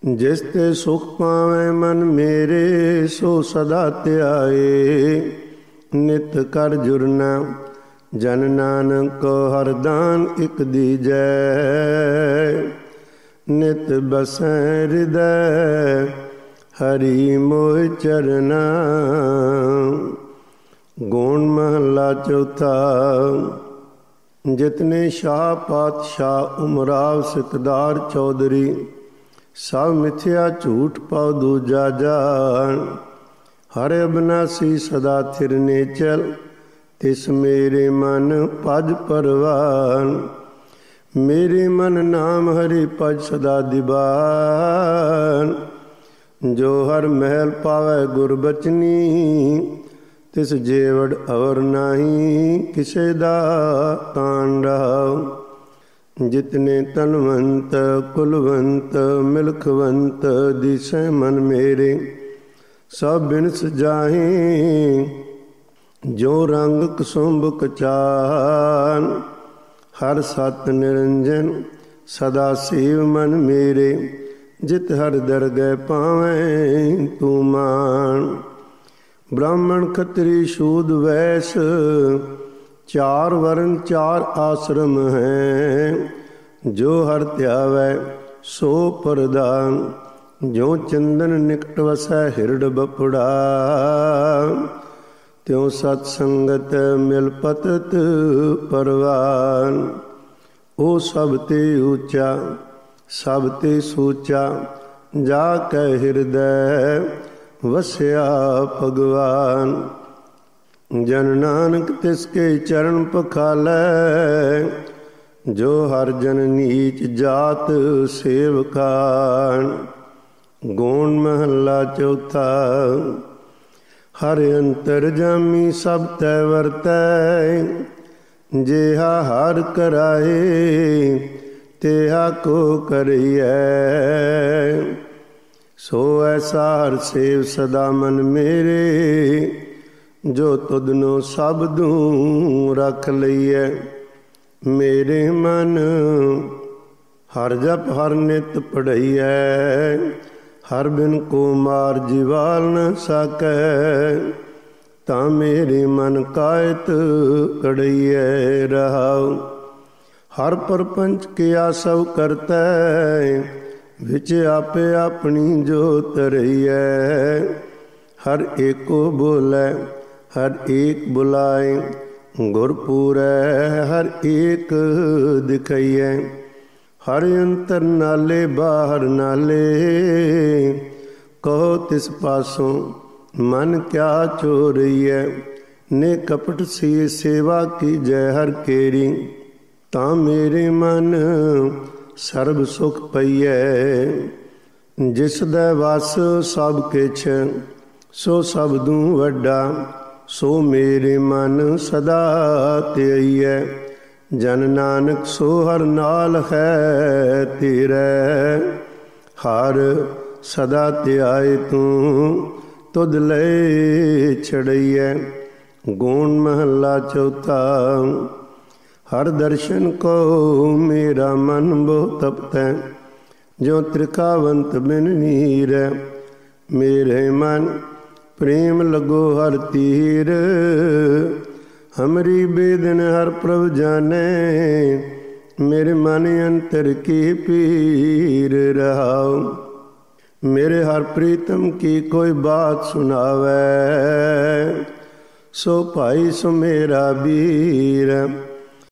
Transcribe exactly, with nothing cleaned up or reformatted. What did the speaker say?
ਜਿਸ ਤੇ ਸੁਖ ਪਾਵੈ ਮਨ ਮੇਰੇ, ਸੋ ਸਦਾ ਧਿਆਏ। ਨਿਤ ਕਰ ਜੁਰਨਾ ਜਨ ਨਾਨਕ, ਹਰ ਦਾਨ ਇਕ ਦੀਜੈ। ਨਿਤ ਬਸੈ ਹਿਰਦੈ ਹਰੀ ਮੋਹਿ ਚਰਨਾ। ਗੋਣ ਮਹੱਲਾ ਚੌਥਾ। ਜਿਤਨੇ ਸ਼ਾਹ ਪਾਤਸ਼ਾਹ ਉਮਰਾਵ ਸਿਕਦਾਰ ਚੌਧਰੀ, ਸਭ ਮਿਥਿਆ ਝੂਠ ਪਾਉ ਦੂਜਾ ਜਾਣ। ਹਰ ਅਬਨਾਸੀ ਸਦਾ ਥਿਰ ਨੇਚਲ, ਤਿਸ ਮੇਰੇ ਮਨ ਭਜ ਪਰਵਾਨ। ਮੇਰੇ ਮਨ ਨਾਮ ਹਰਿ ਭਜ ਸਦਾ ਦਿਬਾਨ। ਜੋ ਹਰ ਮਹਿਲ ਪਾਵੈ ਗੁਰ ਬਚਨੀ, ਤਿਸ ਜੇਵੜ ਅਵਰ ਨਾਹੀ ਕਿਸੇ ਦਾ ਤਾਣ ਰਹਾਉ। ਜਿਤਨੇ ਤਨਵੰਤ ਕੁਲਵੰਤ ਮਿਲਖਵੰਤ, ਦਿਸੈ ਮਨ ਮੇਰੇ ਸਭ ਬਿਨਸ ਜਾਹੇ। ਜੋ ਰੰਗ ਕੁਸੁੰਭ ਕਚਾਨ, ਹਰ ਸਤ ਨਿਰੰਜਨ ਸਦਾ ਸੇਵ ਮਨ ਮੇਰੇ। ਜਿਤ ਹਰ ਦਰਗਹਿ ਪਾਵੈ ਤੂੰ ਮਾਨ। ਬ੍ਰਾਹਮਣ ਖੱਤਰੀ ਸ਼ੂਦ ਵੈਸ, ਚਾਰ ਵਰਨ ਚਾਰ ਆਸ਼ਰਮ ਹੈ। ਜੋ ਹਰ ਧਿਆਵੈ ਸੋ ਪ੍ਰਦਾਨ, ਜੋ ਚੰਦਨ ਨਿਕਟ ਵਸੈ ਹਿਰਡ ਬਪੜਾ। ਤਿਉ ਸਤ ਸੰਗਤ ਮਿਲ ਪਤਤ ਪਰਵਾਨ। ਉਹ ਸਭ ਤੇ ਉੱਚਾ ਸਭ ਤੇ ਸੂਚਾ, ਜਾ ਕੈ ਹਿਰਦੈ ਵਸਿਆ ਭਗਵਾਨ। ਜਨ ਨਾਨਕ ਤਿਸ ਕੇ ਚਰਨ ਪਖਾਲੈ, ਜੋ ਹਰ ਜਨ ਨੀਚ ਜਾਤ ਸੇਵਕਾਨ। ਗੋਣ ਮਹੱਲਾ ਚੌਥਾ। ਹਰ ਅੰਤਰ ਜਾਮੀ ਸਭ ਤੈ ਵਰਤੈ, ਜਿਹਾ ਹਰ ਕਰਾਏ ਤਿਹਾ ਕੋ ਕਰੀਐ। ਸੋ ਐਸਾ ਹਰ ਸੇਵ ਸਦਾ ਮਨ ਮੇਰੇ, ਜੋ ਤੁਧਨੋ ਸਬਦੂ ਰਖ ਲਈਐ। ਮੇਰੇ ਮਨ ਹਰ ਜਪ ਹਰ ਨਿਤ ਪੜਈਐ, ਹਰ ਬਿਨ ਕੋ ਮਾਰ ਜਿਵਾਲ ਨ ਸਕੈ। ਤਾਂ ਮੇਰੇ ਮਨ ਕਾਇਤ ਕੜਈਐ ਰਹਾਉ। ਹਰ ਪਰਪੰਚ ਕਿਆ ਸਭ ਕਰਤੈ, ਵਿੱਚ ਆਪੇ ਆਪਣੀ ਜੋਤ ਰਹੀਐ। ਹਰ ਏਕੋ ਬੋਲੇ ਹਰ ਏਕ ਬੁਲਾਏ, ਗੁਰ ਪੂਰੈ ਹਰ ਏਕ ਦਿਖਈਐ। ਹਰ ਅੰਤਰ ਨਾਲੇ ਬਾਹਰ ਨਾਲੇ, ਕਹੋ ਤਿਸ ਪਾਸੋਂ ਮਨ ਕਿਆ ਚੋਰਈਐ। ਨੇ ਕਪਟ ਸੀ ਸੇਵਾ ਕੀਜੈ ਹਰ ਕੇਰੀ, ਤਾਂ ਮੇਰੇ ਮਨ ਸਰਬ ਸੁਖ ਪਈਐ। ਜਿਸ ਦਾ ਵਸ ਸਭ ਕਿਛ, ਸੋ ਸਬਦੂ ਵੱਡਾ। ਸੋ ਮੇਰੇ ਮਨ ਸਦਾ ਧਿਆਈਐ। ਜਨ ਨਾਨਕ ਸੋ ਹਰ ਨਾਲ ਹੈ ਤੇਰੈ। ਹਰ ਸਦਾ ਧਿਆਏ ਤੂੰ, ਤੁਧ ਲੈ ਛੜਈਐ। ਗੋਣ ਮਹੱਲਾ ਚੌਥਾ। ਹਰ ਦਰਸ਼ਨ ਕੋ ਮੇਰਾ ਮਨ ਬਹੁ ਤਪਤੈ, ਜੋ ਤ੍ਰਿਕਾਵੰਤ ਬਿਨ ਨੀਰੈ। ਮੇਰੇ ਮਨ ਪ੍ਰੇਮ ਲਗੋ ਹਰ ਤੀਰ, ਹਮਰੀ ਬੇਦਨ ਹਰ ਪ੍ਰਭ ਜਾਣੈ। ਮੇਰੇ ਮਨ ਅੰਤਰ ਕੀ ਪੀਰ ਰਹਾਉ। ਮੇਰੇ ਹਰ ਪ੍ਰੀਤਮ ਕੀ ਕੋਈ ਬਾਤ ਸੁਣਾਵੈ, ਸੋ ਭਾਈ ਸੋ ਮੇਰਾ ਵੀਰ।